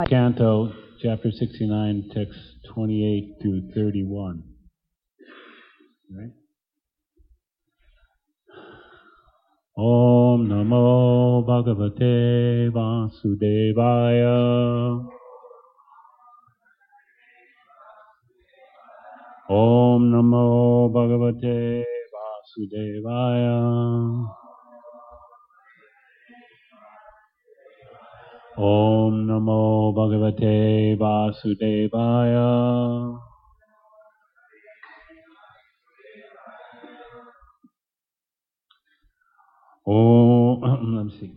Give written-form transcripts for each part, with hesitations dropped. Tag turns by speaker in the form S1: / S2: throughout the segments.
S1: Canto, chapter 69, texts 28 through 31. Right? Om Namo Bhagavate Vasudevaya. Om Namo Bhagavate Vasudevaya. Om Namo Bhagavate Vasudevaya. Let's see.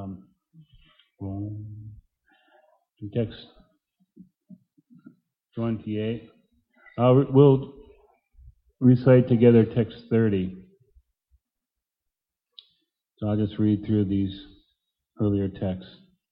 S1: Text 28. We'll recite together text 30. So I'll just read through these earlier texts.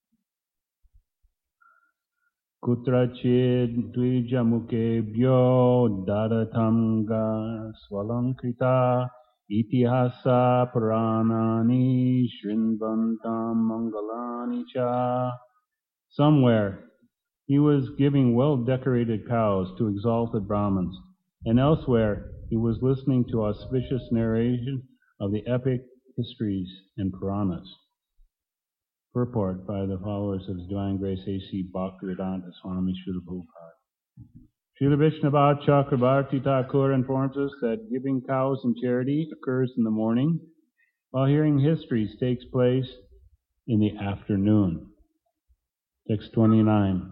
S1: Kutrachid dvijamukebhyo dadatanga swalankrita itihasa puranani shrinvantam mangalani cha. Somewhere he was giving well-decorated cows to exalted Brahmins, and elsewhere he was listening to auspicious narration of the epic histories and Puranas. Purport by the followers of His Divine Grace A.C. Bhaktivedanta Swami Srila Prabhupada. Srila Vaishnava Chakrabarti Thakur informs us that giving cows in charity occurs in the morning, while hearing histories takes place in the afternoon. Text 29.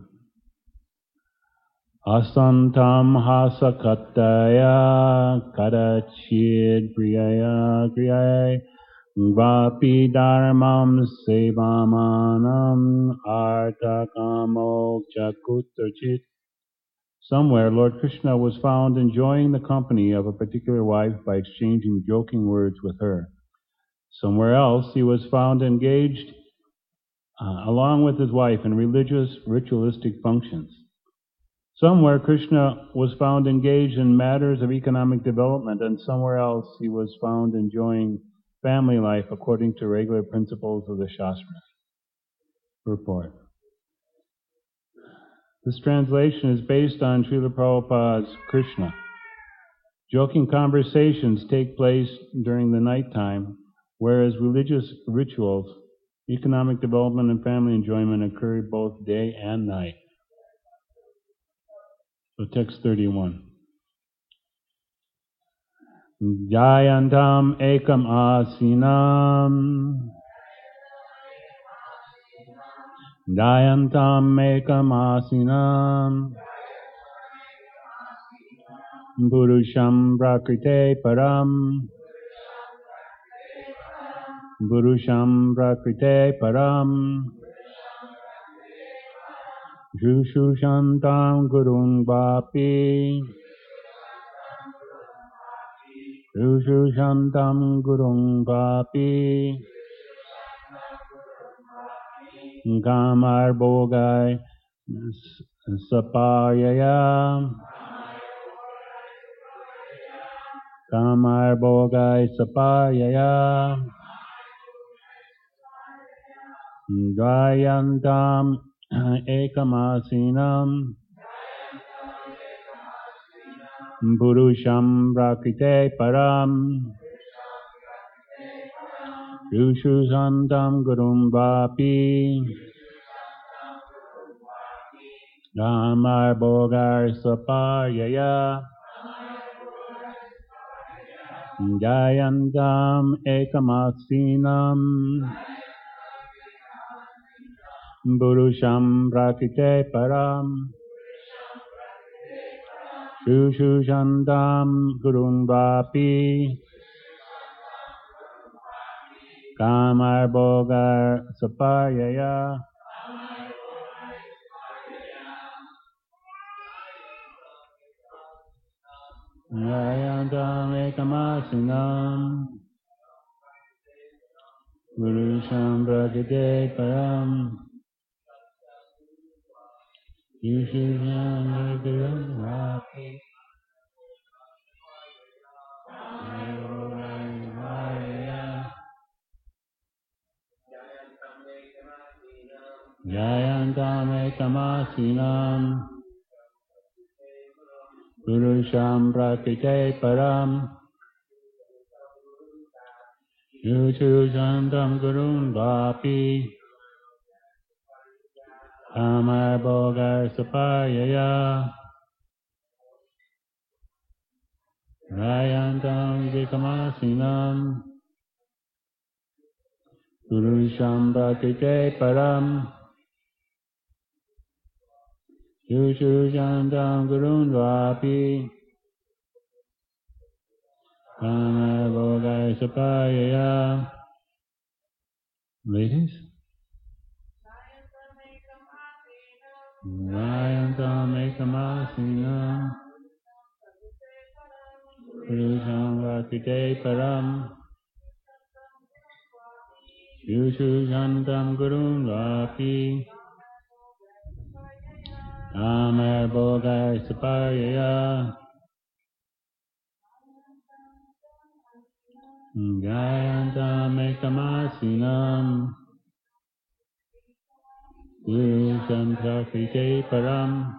S1: Asantam hasakataya kadachid priyaya kriyaya Vapi dharmam sevamanam artakamo chakutrachit. Somewhere Lord Krishna was found enjoying the company of a particular wife by exchanging joking words with her. Somewhere else he was found engaged along with his wife in religious ritualistic functions. Somewhere Krishna was found engaged in matters of economic development, and somewhere else he was found enjoying family life according to regular principles of the Shastras. Purport. This translation is based on Srila Prabhupada's Krishna. Joking conversations take place during the nighttime, whereas religious rituals, economic development, and family enjoyment occur both day and night. So text 31. Jayantam ekam asinam Jayantam ekam asinam Purusham prakrite param Purusham prakrite param Jushushantam gurung vapi Jushushantam gurung vapi Gamar bogai sapayaya Gamar bogai sapayaya Jayantam ekamasinam Purusham prakrite param Yushushantam gurum vapi Gamar bogar sapayaya Jayantam ekamasinam Purusham prakrite param Yushushantam gurum vapi Kamar bogar sapayaya. Jayantam ekamasinam Purusham prakrite param Yushushantam gurum vapi Jayantam ekamasinam Purusham Prakrite Param Yuchujantam Gurun Vapi Amar Bhogar Sapayaya Rayantam Vikamasinam Purusham Prakrite Param Yuchujantam Gurun Vapi Amar Bhogar Sapayaya. Ladies? Rayantam Ekamasinam Purusham Prakrite Param Yuchujantam Gurun Vapi Amar Bhogar Sapayaya Gayantam Ekamasinam Purusham Prakrite Param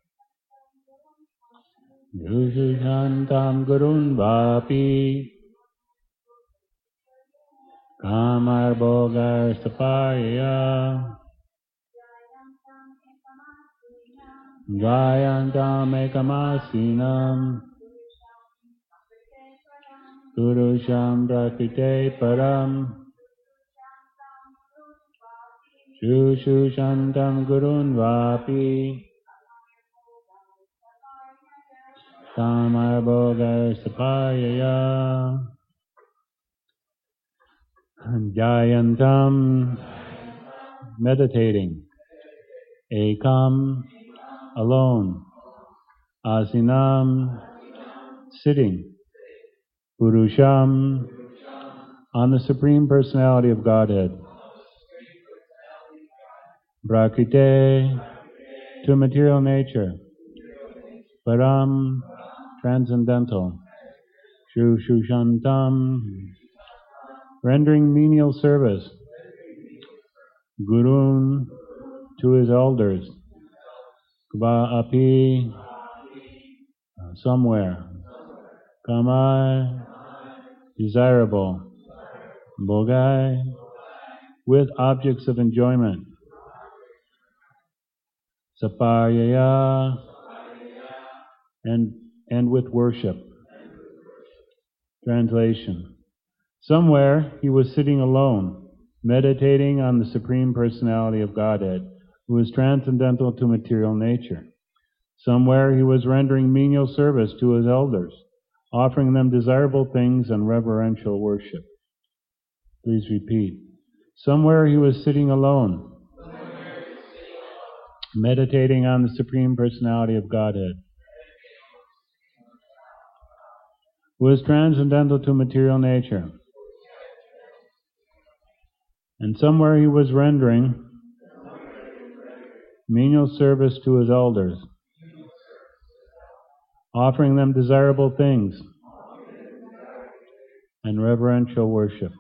S1: Yuchujantam Gurun Vapi Amar Bhogar Sapayaya Gayantam Ekamasinam Purusham Prakrite Param Yuchujantam Gurun Vapi Amar Bhogar Sapayaya Jayantam, meditating. Ekam, alone. Asinam, sitting. Purusham, on the Supreme Personality of Godhead. Prakrite, to material nature. Param, transcendental. Shushantam, rendering menial service. Gurun, to his elders. Kva'api, somewhere. Kamai, desirable. Bhogai, with objects of enjoyment. Sapayaya, and with worship. Translation. Somewhere he was sitting alone, meditating on the Supreme Personality of Godhead, who is transcendental to material nature. Somewhere he was rendering menial service to his elders, offering them desirable things and reverential worship. Please repeat. Somewhere he was sitting alone, meditating on the Supreme Personality of Godhead, who is transcendental to material nature. And somewhere he was rendering menial service to his elders, offering them desirable things and reverential worship.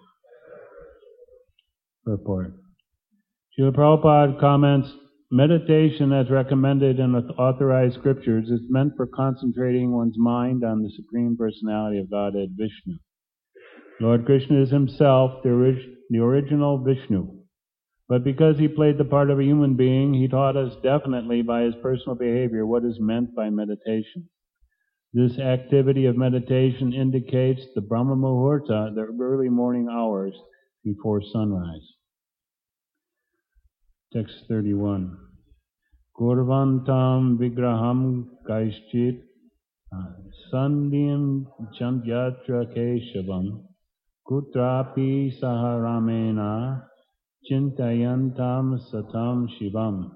S1: Purport. Srila Prabhupada comments, meditation as recommended in the authorized scriptures is meant for concentrating one's mind on the Supreme Personality of Godhead, Vishnu. Lord Krishna is himself the original Vishnu. But because he played the part of a human being, he taught us definitely by his personal behavior what is meant by meditation. This activity of meditation indicates the Brahma Muhurta, the early morning hours before sunrise. Text 31. Kurvantam vigraham kaishchit sandhyam chandyatra keshavam kutrapi saharamena Chintayantam Satam Shivam.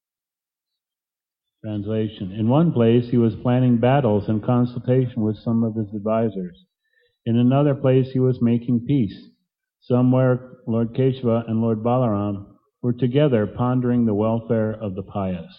S1: Translation. In one place, he was planning battles in consultation with some of his advisors. In another place, he was making peace. Somewhere, Lord Keshava and Lord Balaram were together pondering the welfare of the pious.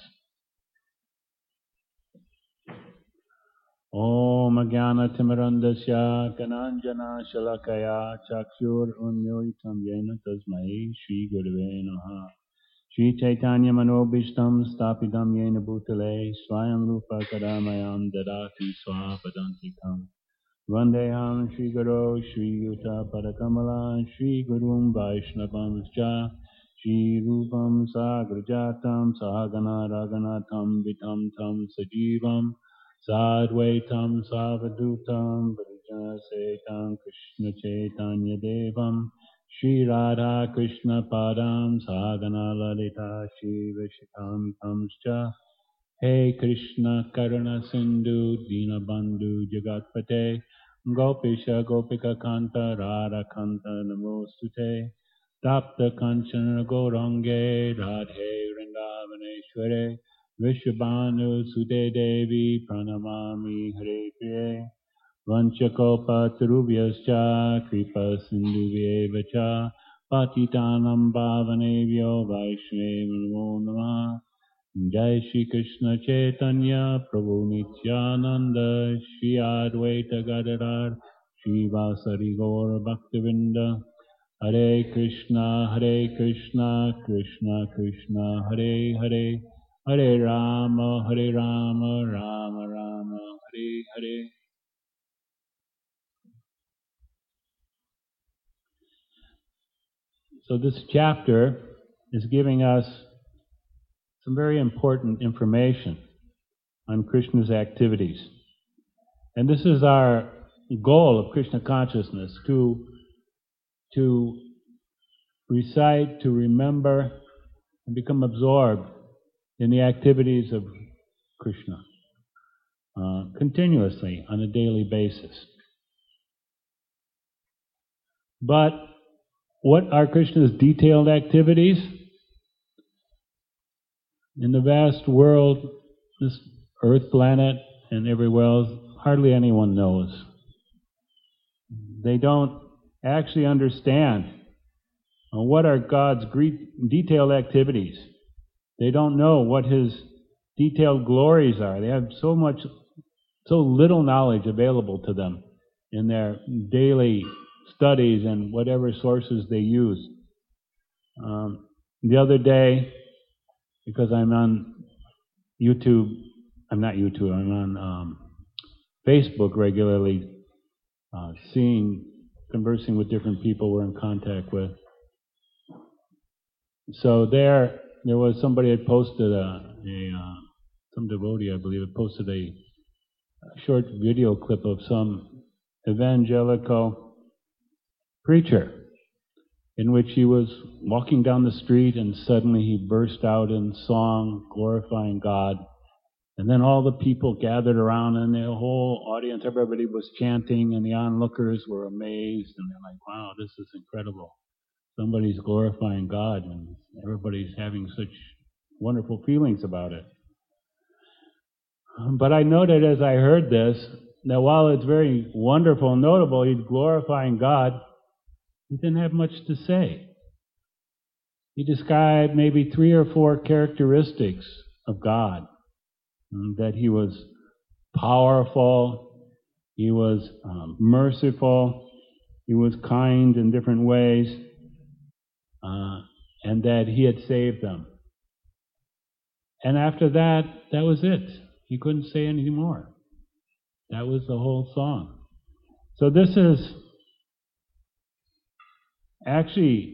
S1: Om Jnana Timirandasya Gananjana Shalakaya Chakshur Unmyoitam Yena Tasmai Shri Gurave Namaha. Shri Chaitanya Manobishtam Stapidam Yena Bhutale Swayam Rupa Kadamayam Dadati Swapadantikam Vandeham Shri Guru Shri Yuta Padakamala Shri Gurum Vaishnavamscha Shri Rupam Sagrajatam Sahagana Raganatam Vitam Tam Sajivam Sadvaitam Savadutam Vrija Setam Krishna Chaitanya Devam Shri Radha Krishna Padam Sahagana Lalita Shri Vishikam Tamscha Hey Krishna Karuna Sindhu Dinabandhu Jagatpate Gopisha Gopika Kanta Radha Kanta Namostute Tapta Kanchana Gaurange Radhe Vrindavaneshware Vishabhanu Sude Devi Pranamami Hare Priye Vanchakopa Tarubhyascha Kripa Sindhuvyeva Cha Patitanam Bhavanevyo Vaishnava Namah Jai Shri Krishna Chaitanya Prabhu Nityananda Shri Advaita Gadadhar Shri Vasari Gaura Bhaktivinda Hare Krishna Krishna Krishna Hare Hare Hare Rama Rama Rama Hare Hare. So this chapter is giving us some very important information on Krishna's activities. And this is our goal of Krishna consciousness, to recite, to remember, and become absorbed in the activities of Krishna continuously on a daily basis. But what are Krishna's detailed activities? In the vast world, this earth planet and everywhere else, hardly anyone knows. They don't actually understand what are God's detailed activities. They don't know what His detailed glories are. They have so little knowledge available to them in their daily studies and whatever sources they use. The other day, because I'm on I'm on Facebook regularly, conversing with different people we're in contact with. So there was somebody had posted some devotee, I believe, had posted a short video clip of some evangelical preacher in which he was walking down the street and suddenly he burst out in song glorifying God. And then all the people gathered around and the whole audience, everybody was chanting and the onlookers were amazed and they're like, wow, this is incredible. Somebody's glorifying God and everybody's having such wonderful feelings about it. But I noted as I heard this, that while it's very wonderful and notable, he's glorifying God, he didn't have much to say. He described maybe 3 or 4 characteristics of God. That He was powerful, He was merciful, He was kind in different ways, and that He had saved them. And after that, that was it. He couldn't say anything more. That was the whole song. So this is actually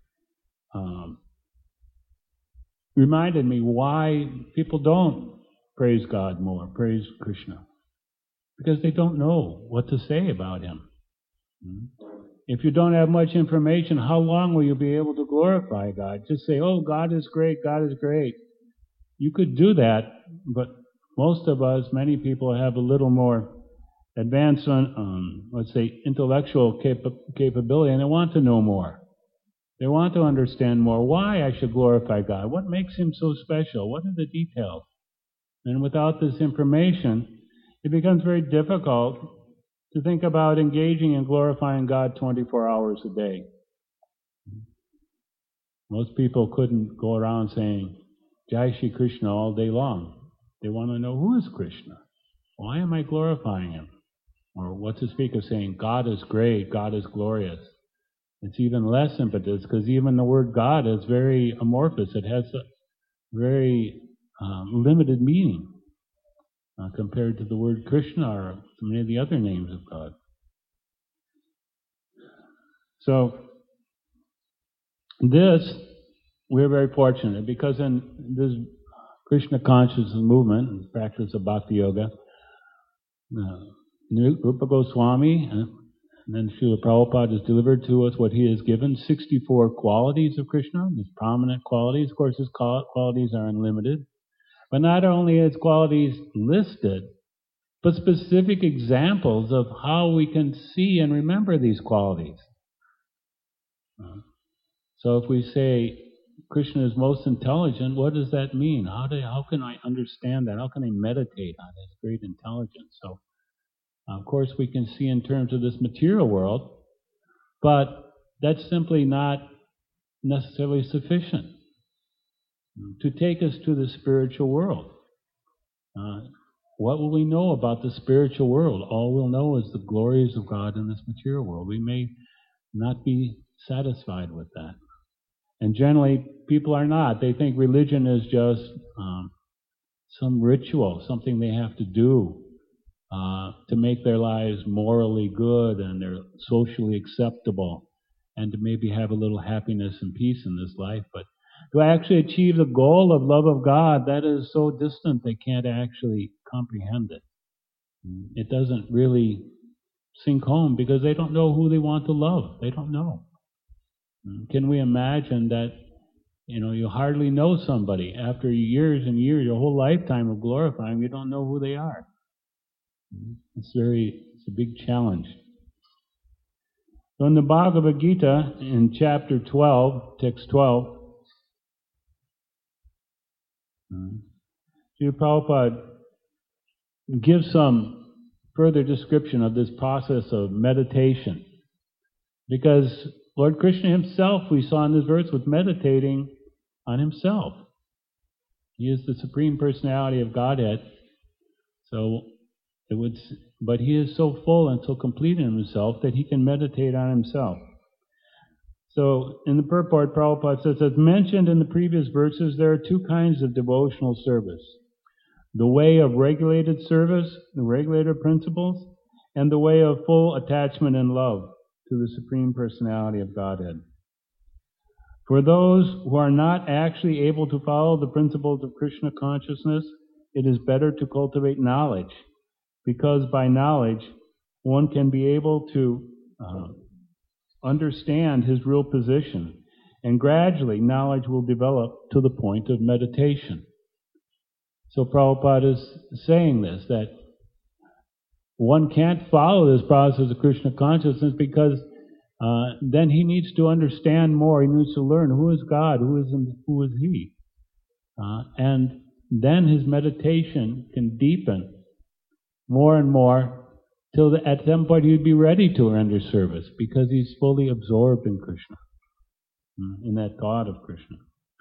S1: reminded me why people don't praise God more, praise Krishna. Because they don't know what to say about Him. If you don't have much information, how long will you be able to glorify God? Just say, oh, God is great, God is great. You could do that, but most of us, many people have a little more advanced, let's say, intellectual capability, and they want to know more. They want to understand more why I should glorify God. What makes Him so special? What are the details? And without this information, it becomes very difficult to think about engaging in glorifying God 24 hours a day. Most people couldn't go around saying, Jai Shri Krishna all day long. They want to know, who is Krishna? Why am I glorifying Him? Or what to speak of saying, God is great, God is glorious. It's even less impetus because even the word God is very amorphous. It has a very limited meaning compared to the word Krishna or many of the other names of God. So this, we're very fortunate because in this Krishna consciousness movement and practice of Bhakti Yoga, Rupa Goswami and then Srila Prabhupada has delivered to us what he has given, 64 qualities of Krishna, his prominent qualities. Of course, his qualities are unlimited. But not only his qualities listed, but specific examples of how we can see and remember these qualities. So if we say Krishna is most intelligent, what does that mean? How can I understand that? How can I meditate on his great intelligence? So, of course, we can see in terms of this material world, but that's simply not necessarily sufficient to take us to the spiritual world. What will we know about the spiritual world? All we'll know is the glories of God in this material world. We may not be satisfied with that. And generally, people are not. They think religion is just some ritual, something they have to do to make their lives morally good and they're socially acceptable and to maybe have a little happiness and peace in this life. But to actually achieve the goal of love of God, that is so distant they can't actually comprehend it. It doesn't really sink home because they don't know who they want to love. They don't know. Can we imagine that, you hardly know somebody after years and years, your whole lifetime of glorifying, you don't know who they are. It's a big challenge. So in the Bhagavad Gita, in chapter 12, text 12, Srila Prabhupada gives some further description of this process of meditation. Because Lord Krishna himself, we saw in this verse, was meditating on himself. He is the Supreme Personality of Godhead. But he is so full and so complete in himself that he can meditate on himself. So in the purport, Prabhupada says, as mentioned in the previous verses, there are two kinds of devotional service. The way of regulated service, the regulated principles, and the way of full attachment and love to the Supreme Personality of Godhead. For those who are not actually able to follow the principles of Krishna consciousness, it is better to cultivate knowledge, because by knowledge one can be able to understand his real position, and gradually knowledge will develop to the point of meditation. So Prabhupada is saying this, that one can't follow this process of Krishna consciousness because then he needs to understand more. He needs to learn who is God, who is he. And then his meditation can deepen more and more till at some point he'd be ready to render service because he's fully absorbed in Krishna, in that thought of Krishna.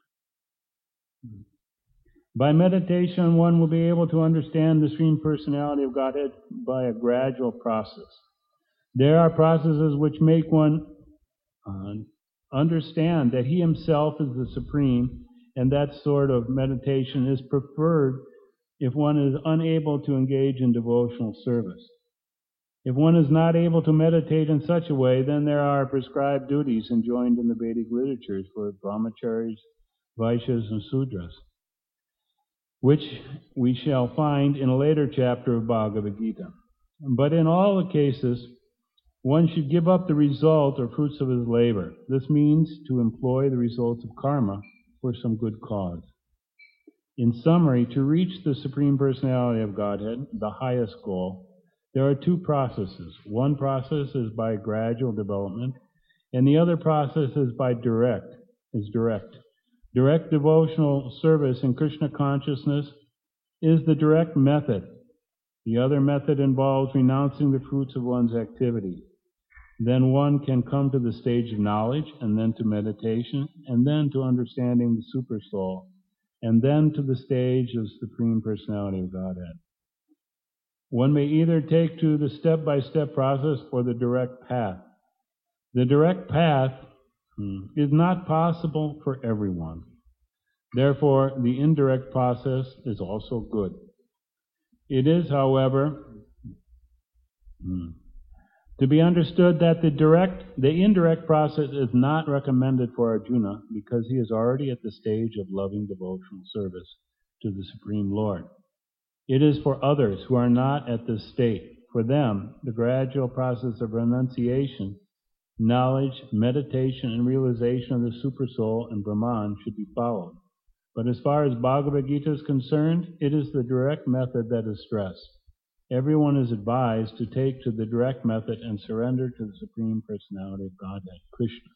S1: By meditation, one will be able to understand the Supreme Personality of Godhead by a gradual process. There are processes which make one understand that he himself is the Supreme, and that sort of meditation is preferred if one is unable to engage in devotional service. If one is not able to meditate in such a way, then there are prescribed duties enjoined in the Vedic literatures for brahmacharis, vaishyas, and sudras, which we shall find in a later chapter of Bhagavad Gita. But in all the cases, one should give up the result or fruits of his labor. This means to employ the results of karma for some good cause. In summary, to reach the Supreme Personality of Godhead, the highest goal, there are two processes. One process is by gradual development, and the other process is direct. Direct devotional service in Krishna consciousness is the direct method. The other method involves renouncing the fruits of one's activity. Then one can come to the stage of knowledge, and then to meditation, and then to understanding the Super Soul, and then to the stage of Supreme Personality of Godhead. One may either take to the step-by-step process or the direct path. The direct path is not possible for everyone. Therefore, the indirect process is also good. It is, however, to be understood that the indirect process is not recommended for Arjuna because he is already at the stage of loving devotional service to the Supreme Lord. It is for others who are not at this state. For them, the gradual process of renunciation, knowledge, meditation, and realization of the Supersoul and Brahman should be followed. But as far as Bhagavad Gita is concerned, it is the direct method that is stressed. Everyone is advised to take to the direct method and surrender to the Supreme Personality of Godhead, Krishna.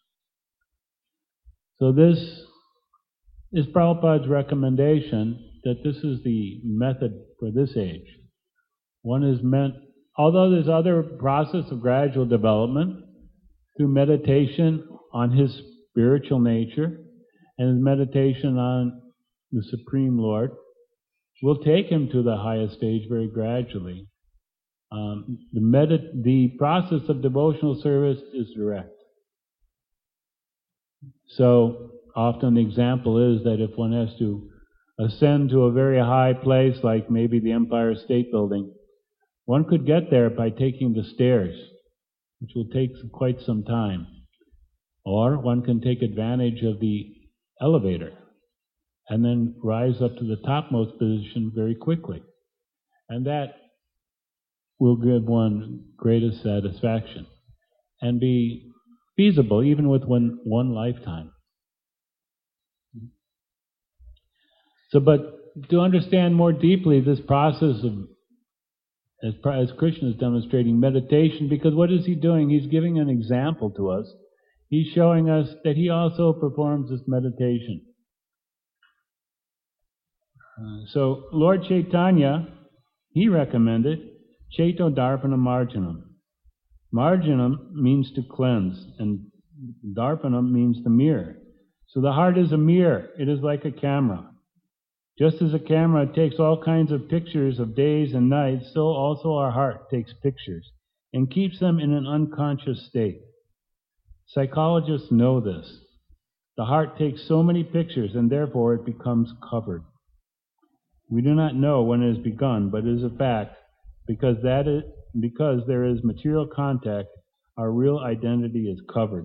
S1: So this is Prabhupada's recommendation that this is the method for this age. One is meant, although there's other process of gradual development, through meditation on his spiritual nature and his meditation on the Supreme Lord, will take him to the highest stage very gradually. The process of devotional service is direct. So often the example is that if one has to ascend to a very high place, like maybe the Empire State Building, one could get there by taking the stairs, which will take quite some time. Or one can take advantage of the elevator and then rise up to the topmost position very quickly. And that will give one greatest satisfaction and be feasible even with one lifetime. So, but to understand more deeply this process of, as Krishna is demonstrating, meditation, because what is he doing? He's giving an example to us. He's showing us that he also performs this meditation. So Lord Chaitanya, he recommended Chaito Darpana Marjanam. Marjanam means to cleanse, and Darpanam means the mirror. So the heart is a mirror. It is like a camera. Just as a camera takes all kinds of pictures of days and nights, so also our heart takes pictures and keeps them in an unconscious state. Psychologists know this. The heart takes so many pictures and therefore it becomes covered. We do not know when it has begun, but it is a fact, because there is material contact, our real identity is covered.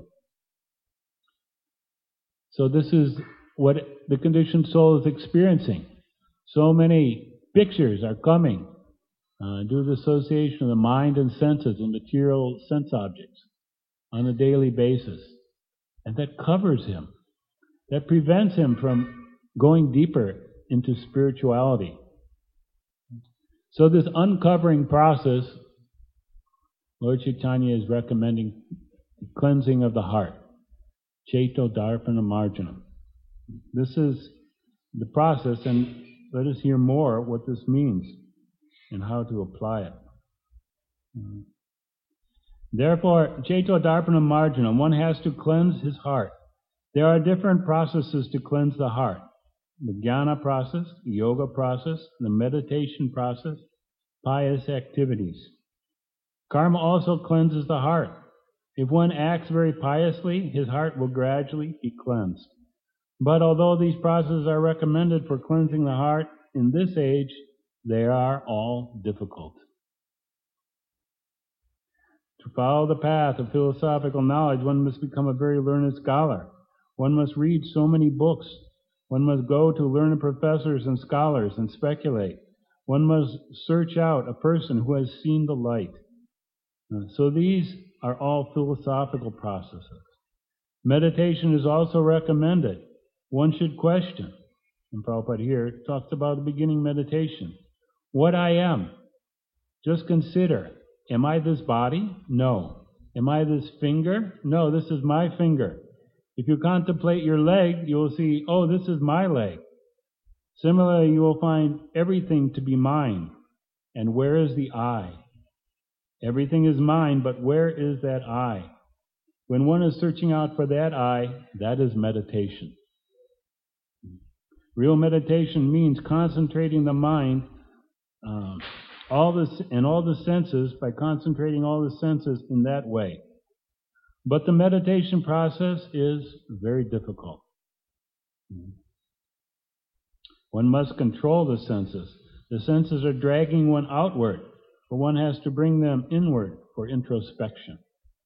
S1: So this is what the conditioned soul is experiencing. So many pictures are coming due to the association of the mind and senses and material sense objects on a daily basis. And that covers him. That prevents him from going deeper into spirituality. So this uncovering process, Lord Chaitanya is recommending the cleansing of the heart. Chaito Darpana Marjanam. This is the process, and let us hear more what this means and how to apply it. Therefore, Chaito Darpana Marjanam, one has to cleanse his heart. There are different processes to cleanse the heart. The jnana process, the yoga process, the meditation process, pious activities. Karma also cleanses the heart. If one acts very piously, his heart will gradually be cleansed. But although these processes are recommended for cleansing the heart, in this age, they are all difficult. To follow the path of philosophical knowledge, one must become a very learned scholar. One must read so many books. One must go to learned professors and scholars and speculate. One must search out a person who has seen the light. So these are all philosophical processes. Meditation is also recommended. One should question, and Prabhupada here talks about the beginning meditation. What I am. Just consider, am I this body? No. Am I this finger? No, this is my finger. If you contemplate your leg, you will see, oh, this is my leg. Similarly, you will find everything to be mine. And where is the I? Everything is mine, but where is that I? When one is searching out for that I, that is meditation. Real meditation means concentrating the mind, all the senses, by concentrating all the senses in that way. But the meditation process is very difficult. One must control the senses. The senses are dragging one outward, but one has to bring them inward for introspection.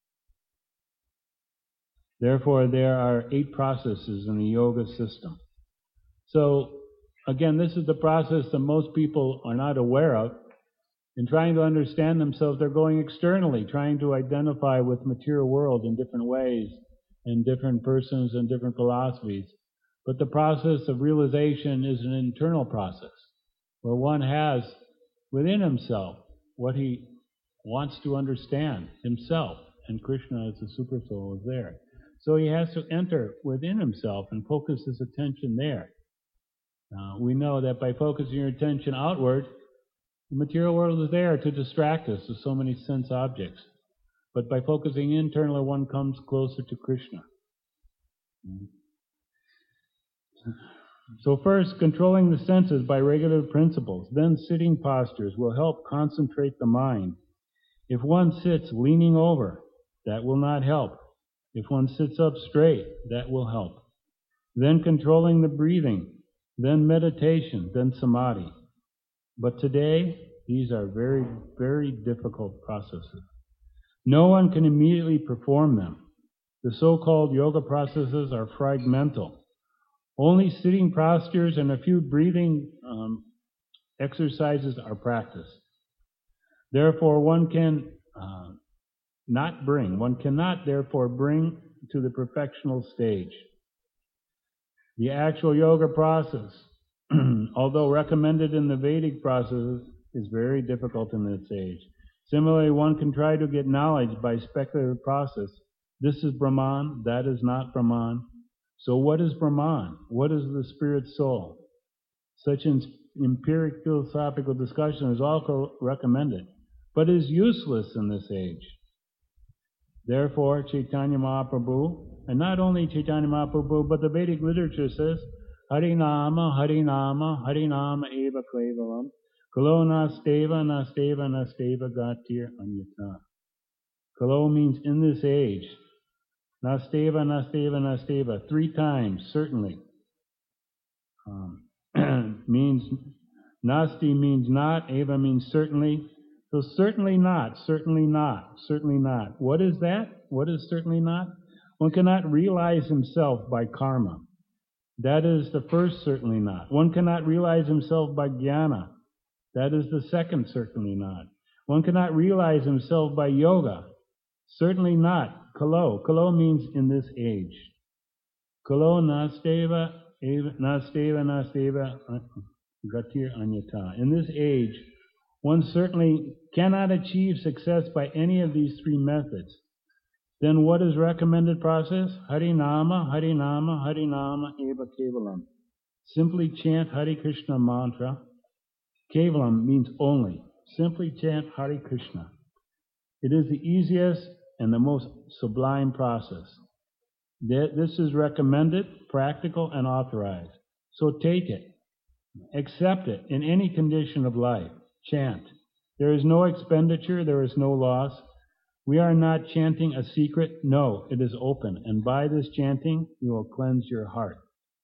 S1: Therefore, there are 8 processes in the yoga system. So, again, this is the process that most people are not aware of. In trying to understand themselves, they're going externally, trying to identify with the material world in different ways, in different persons and different philosophies. But the process of realization is an internal process, where one has within himself what he wants to understand himself, and Krishna as the Supersoul is there. So he has to enter within himself and focus his attention there. We know that by focusing your attention outward, the material world is there to distract us with so many sense objects. But by focusing internally, one comes closer to Krishna. So first, controlling the senses by regular principles. Then sitting postures will help concentrate the mind. If one sits leaning over, that will not help. If one sits up straight, that will help. Then controlling the breathing. Then meditation. Then samadhi. But today, these are very, very difficult processes. No one can immediately perform them. The so-called yoga processes are fragmental. Only sitting postures and a few breathing exercises are practiced. Therefore, one cannot therefore bring to the perfectional stage. The actual yoga process, although recommended in the Vedic processes, is very difficult in this age. Similarly, one can try to get knowledge by speculative process. This is Brahman, that is not Brahman. So what is Brahman? What is the spirit soul? Such empiric philosophical discussion is also recommended, but is useless in this age. Therefore, Chaitanya Mahaprabhu, and not only Chaitanya Mahaprabhu, but the Vedic literature says, Harinama, Harinama, Harinama eva klevalam, Kalo nasteva, nasteva, nasteva gatir anyata. Kalo means in this age. Nasteva, nasteva, nasteva. 3 times, certainly. Means, nasti means not, eva means certainly. So certainly not, certainly not, certainly not. What is that? What is certainly not? One cannot realize himself by karma. That is the first certainly not. One cannot realize himself by jnana. That is the second certainly not. One cannot realize himself by yoga. Certainly not. Kalo. Kalo means in this age. Kalo nasteva, nasteva, nasteva, gatir anyata. In this age, one certainly cannot achieve success by any of these 3 methods. Then what is recommended process? Harinama, Harinama, Harinama eva kevalam. Simply chant Hare Krishna mantra. Kevalam means only. Simply chant Hare Krishna. It is the easiest and the most sublime process. This is recommended, practical, and authorized. So take it. Accept it in any condition of life. Chant. There is no expenditure, there is no loss. We are not chanting a secret. No, it is open. And by this chanting, you will cleanse your heart.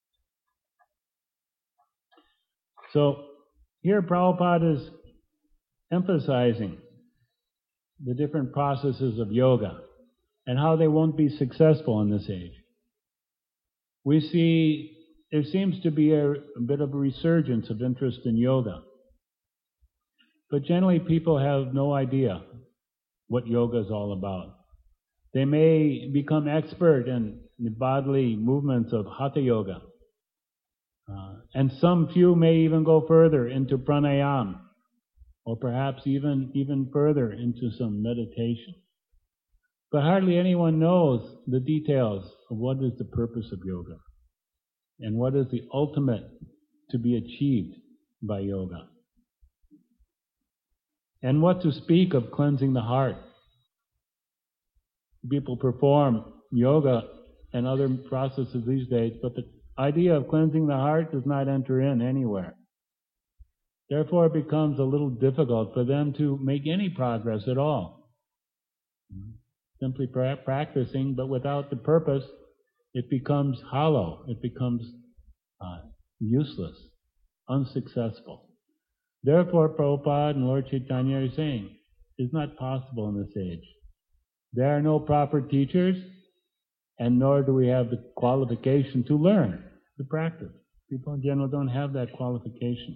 S1: So, here Prabhupada is emphasizing the different processes of yoga and how they won't be successful in this age. We see there seems to be a bit of a resurgence of interest in yoga. But generally people have no idea what yoga is all about. They may become expert in the bodily movements of Hatha Yoga. And some few may even go further into pranayama, or perhaps even further into some meditation. But hardly anyone knows the details of what is the purpose of yoga and what is the ultimate to be achieved by yoga. And what to speak of cleansing the heart. People perform yoga and other processes these days, but the idea of cleansing the heart does not enter in anywhere. Therefore, it becomes a little difficult for them to make any progress at all. simply practicing, but without the purpose, it becomes hollow. It becomes useless, unsuccessful. Therefore, Prabhupada and Lord Chaitanya are saying, it's not possible in this age. There are no proper teachers, and nor do we have the qualification to learn, to practice. People in general don't have that qualification.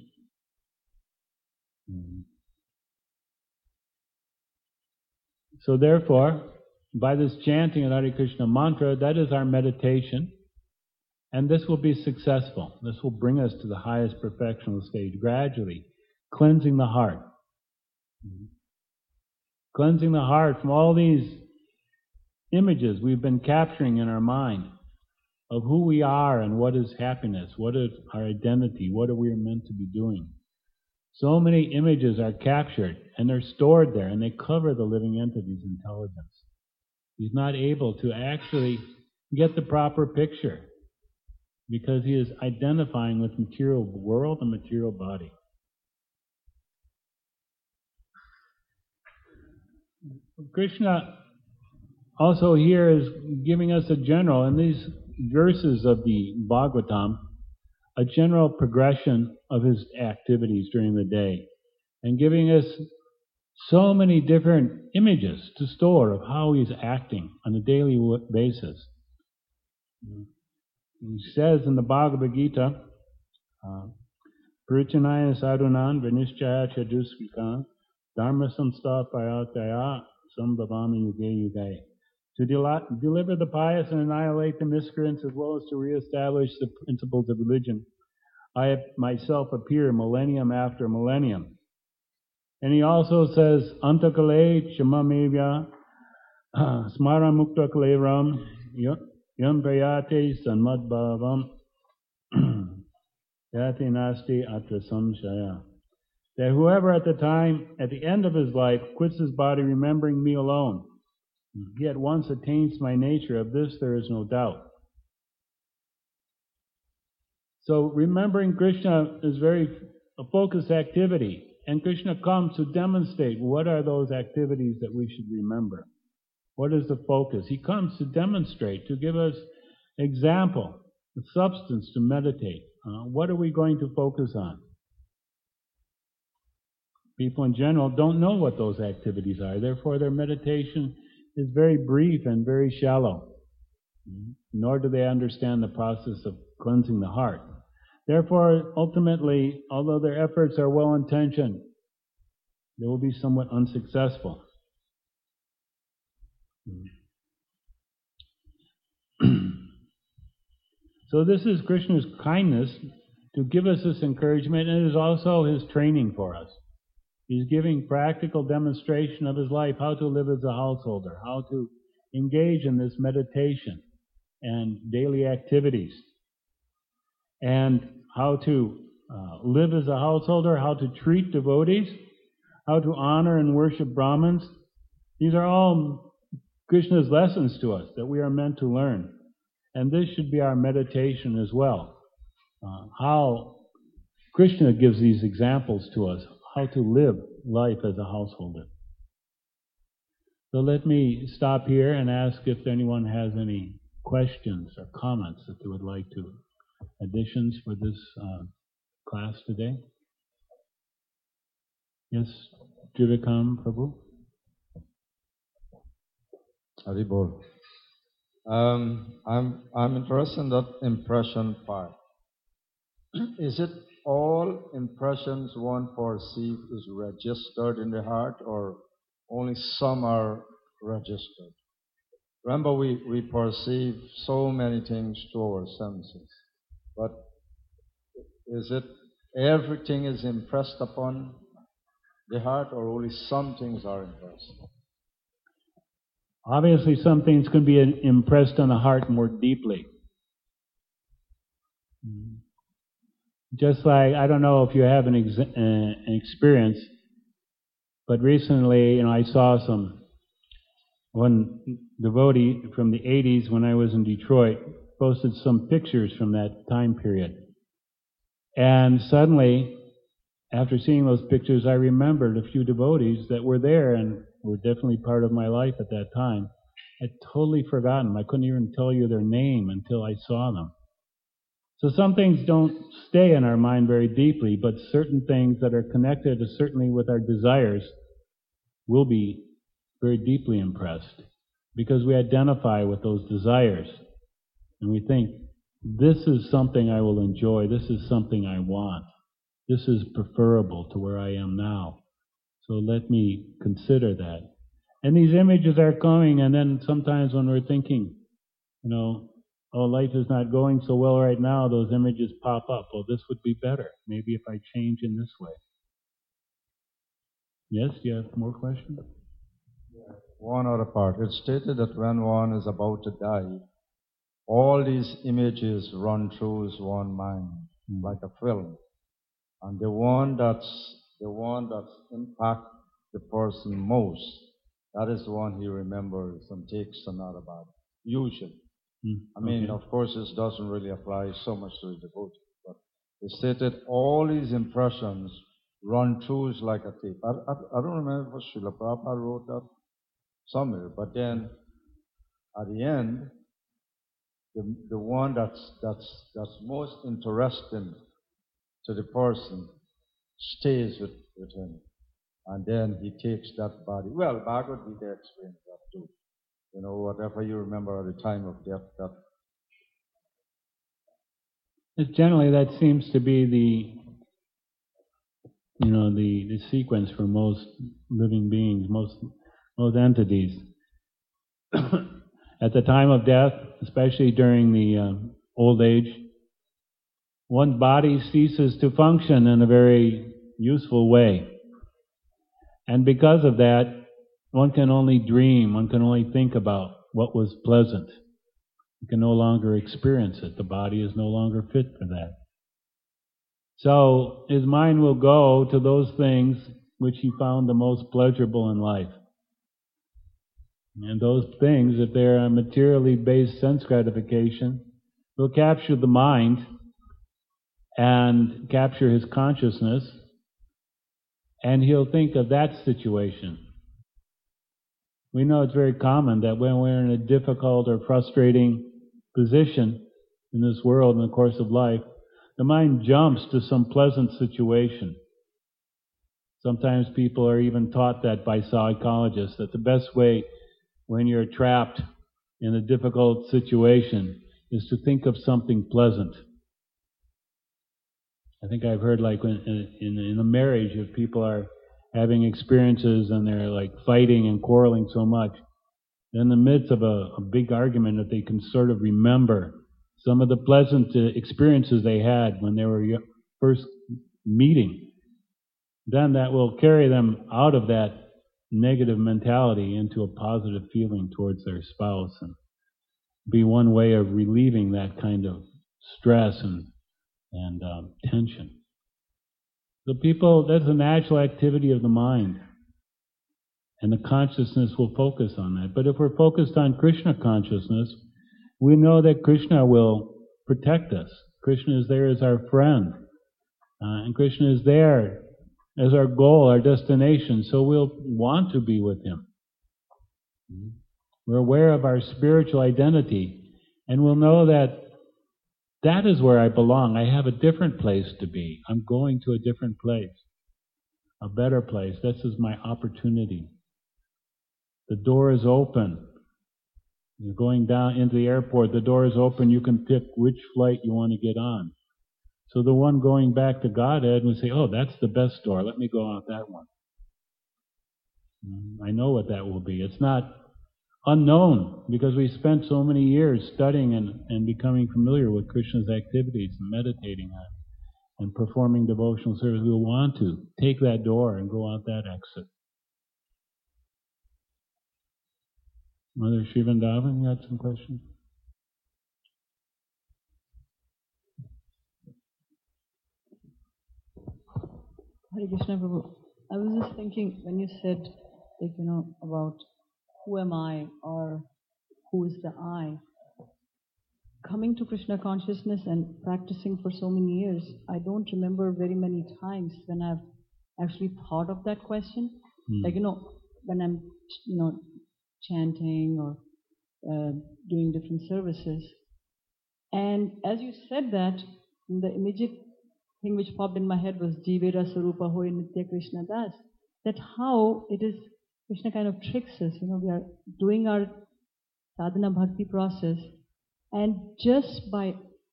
S1: So therefore, by this chanting of Hare Krishna mantra, that is our meditation, and this will be successful. This will bring us to the highest perfectional stage, gradually cleansing the heart. Cleansing the heart from all these images we've been capturing in our mind of who we are and what is happiness, what is our identity, what are we meant to be doing. So many images are captured and they're stored there and they cover the living entity's intelligence. He's not able to actually get the proper picture because he is identifying with material world and material body. Krishna also here is giving us a general, in these verses of the Bhagavatam, a general progression of his activities during the day, and giving us so many different images to store of how he's acting on a daily basis. He says in the Bhagavad Gita, Parichanaya sadhunan vinishchaya chaduskikan dharma samstapayataya sambhavami yuge yuge. To deliver the pious and annihilate the miscreants, as well as to reestablish the principles of religion, I myself appear millennium after millennium. And he also says, Antakale chamamevya smara mukta kaleram yam prayate sanmadbhavam yate nasti atra samshaya. That whoever at the end of his life, quits his body remembering me alone, he at once attains my nature. Of this there is no doubt. So remembering Krishna is a focused activity, and Krishna comes to demonstrate what are those activities that we should remember. What is the focus? He comes to demonstrate, to give us example, the substance to meditate. What are we going to focus on? People in general don't know what those activities are, therefore their meditation is very brief and very shallow, nor do they understand the process of cleansing the heart. Therefore, ultimately, although their efforts are well-intentioned, they will be somewhat unsuccessful. So this is Krishna's kindness to give us this encouragement, and it is also his training for us. He's giving practical demonstration of his life, how to live as a householder, how to engage in this meditation and daily activities, and how to live as a householder, how to treat devotees, how to honor and worship Brahmins. These are all Krishna's lessons to us that we are meant to learn. And this should be our meditation as well. How Krishna gives these examples to us, how to live life as a householder. So let me stop here and ask if anyone has any questions or comments that they would like to, additions for this class today. Yes, Trivikram Prabhu.
S2: Haribol. I'm interested in that impression part. Is it all impressions one perceives is registered in the heart, or only some are registered? Remember, we perceive so many things through our senses, but is it everything is impressed upon the heart, or only some things are impressed?
S1: Obviously, some things can be impressed on the heart more deeply. Just like, I don't know if you have an experience, but recently, I saw one devotee from the 80s when I was in Detroit posted some pictures from that time period. And suddenly, after seeing those pictures, I remembered a few devotees that were there and were definitely part of my life at that time. I'd totally forgotten them. I couldn't even tell you their name until I saw them. So some things don't stay in our mind very deeply, but certain things that are connected certainly with our desires will be very deeply impressed because we identify with those desires and we think, this is something I will enjoy, this is something I want, this is preferable to where I am now. So let me consider that. And these images are coming, and then sometimes when we're thinking, oh, life is not going so well right now, those images pop up. Well, this would be better. Maybe if I change in this way. Yes, do you have more questions?
S2: One other part. It's stated that when one is about to die, all these images run through his one mind, like a film. And the one that's impact the person most, that is the one he remembers and takes another body. Usually. I mean, of course, this doesn't really apply so much to the devotee, but it stated all these impressions run through us like a tape. I don't remember if Srila Prabhupada wrote that somewhere, but then at the end, the one that's most interesting to the person stays with him, and then he takes that body. Well, Bhagavad Gita explains that too. Whatever you remember at the time of death, that
S1: generally that seems to be the sequence for most living beings, most entities. At the time of death, especially during the old age, one's body ceases to function in a very useful way. And because of that, one can only dream, one can only think about what was pleasant. You can no longer experience it. The body is no longer fit for that. So his mind will go to those things which he found the most pleasurable in life. And those things, if they're a materially based sense gratification, will capture the mind and capture his consciousness, and he'll think of that situation. We know it's very common that when we're in a difficult or frustrating position in this world in the course of life, the mind jumps to some pleasant situation. Sometimes people are even taught that by psychologists, that the best way when you're trapped in a difficult situation is to think of something pleasant. I think I've heard like in a marriage, if people are having experiences and they're like fighting and quarreling so much, in the midst of a big argument, that they can sort of remember some of the pleasant experiences they had when they were first meeting, then that will carry them out of that negative mentality into a positive feeling towards their spouse, and be one way of relieving that kind of stress and tension. The people, that's a natural activity of the mind, and the consciousness will focus on that. But if we're focused on Krishna consciousness, we know that Krishna will protect us. Krishna is there as our friend, and Krishna is there as our goal, our destination, so we'll want to be with him. We're aware of our spiritual identity, and we'll know that that is where I belong. I have a different place to be. I'm going to a different place, a better place. This is my opportunity. The door is open. You're going down into the airport, the door is open, you can pick which flight you want to get on. So the one going back to Godhead would say, oh, that's the best door, let me go out that one. I know what that will be. It's not unknown, because we spent so many years studying and becoming familiar with Krishna's activities and meditating on it and performing devotional service. We'll want to take that door and go out that exit. Mother Shivandavan, you had some questions?
S3: Hare Krishna Prabhu. I was just thinking when you said, about who am I or who is the I. Coming to Krishna consciousness and practicing for so many years, I don't remember very many times when I've actually thought of that question. Like, when I'm, chanting or doing different services. And as you said that, the immediate thing which popped in my head was Jivera Sarupa Hoy Nitya Krishna Das. That how it is, Krishna kind of tricks us. We are doing our sadhana bhakti process, and just by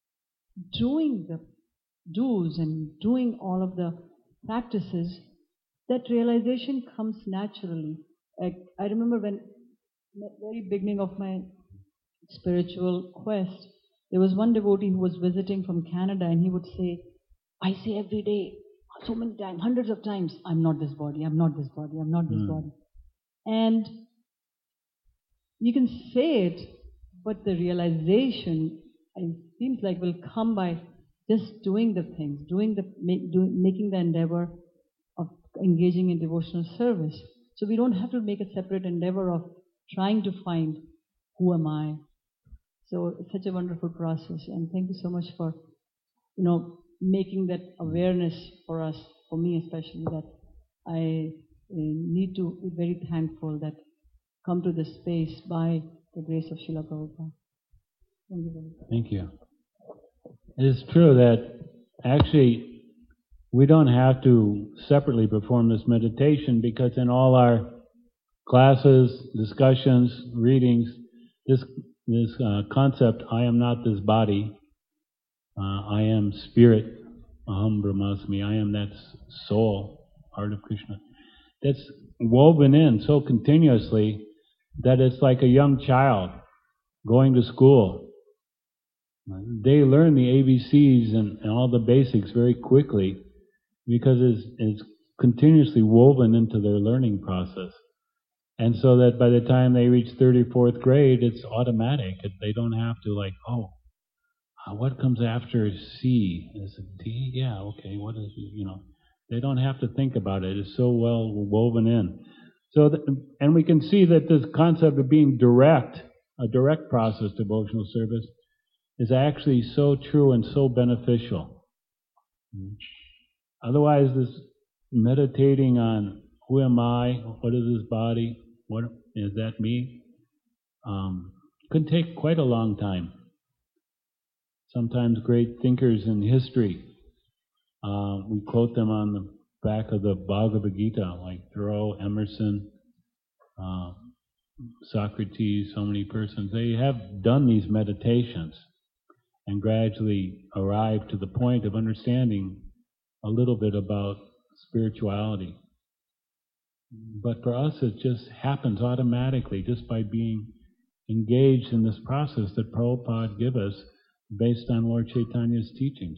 S3: doing the do's and doing all of the practices, that realization comes naturally. I remember when, in the very beginning of my spiritual quest, there was one devotee who was visiting from Canada, and he would say, I say every day, so many times, hundreds of times, I'm not this body, I'm not this body, I'm not this body. And you can say it, but the realization, it seems like, will come by just doing the things, making the endeavor of engaging in devotional service. So we don't have to make a separate endeavor of trying to find who am I. So it's such a wonderful process, and thank you so much for, making that awareness for us, for me especially, that I need to be very thankful that come to this space by the grace of Srila Prabhupada. Thank you very much.
S1: Thank you. It is true that actually we don't have to separately perform this meditation, because in all our classes, discussions, readings, this concept, I am not this body, I am spirit, Aham Brahmasmi, I am that soul, heart of Krishna, that's woven in so continuously that it's like a young child going to school. They learn the ABCs and all the basics very quickly because it's continuously woven into their learning process. And so that by the time they reach 34th grade, it's automatic. They don't have to what comes after C? Is it D? Yeah, okay, what is it? They don't have to think about it. It's so well woven in. And we can see that this concept of being a direct process devotional service, is actually so true and so beneficial. Otherwise, this meditating on who am I, what is this body, what is that me, could take quite a long time. Sometimes great thinkers in history, we quote them on the back of the Bhagavad Gita, like Thoreau, Emerson, Socrates, so many persons. They have done these meditations and gradually arrived to the point of understanding a little bit about spirituality. But for us, it just happens automatically, just by being engaged in this process that Prabhupada gave us based on Lord Chaitanya's teachings.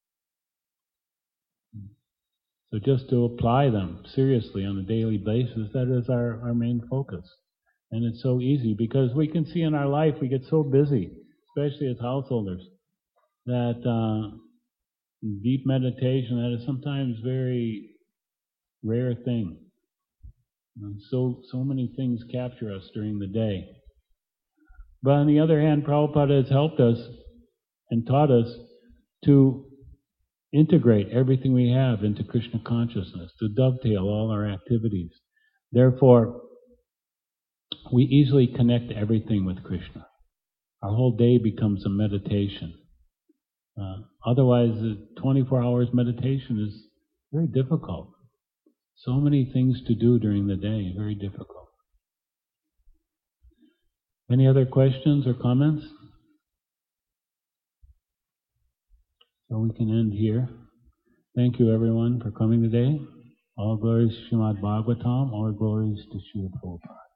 S1: So just to apply them seriously on a daily basis, that is our main focus. And it's so easy, because we can see in our life we get so busy, especially as householders, that deep meditation, that is sometimes very rare thing. And so many things capture us during the day. But on the other hand, Prabhupada has helped us and taught us to integrate everything we have into Krishna consciousness, to dovetail all our activities. Therefore, we easily connect everything with Krishna. Our whole day becomes a meditation. Otherwise, 24 hours meditation is very difficult. So many things to do during the day, very difficult. Any other questions or comments? So we can end here. Thank you everyone for coming today. All glories to Srimad Bhagavatam, all glories to Srila Prabhupada.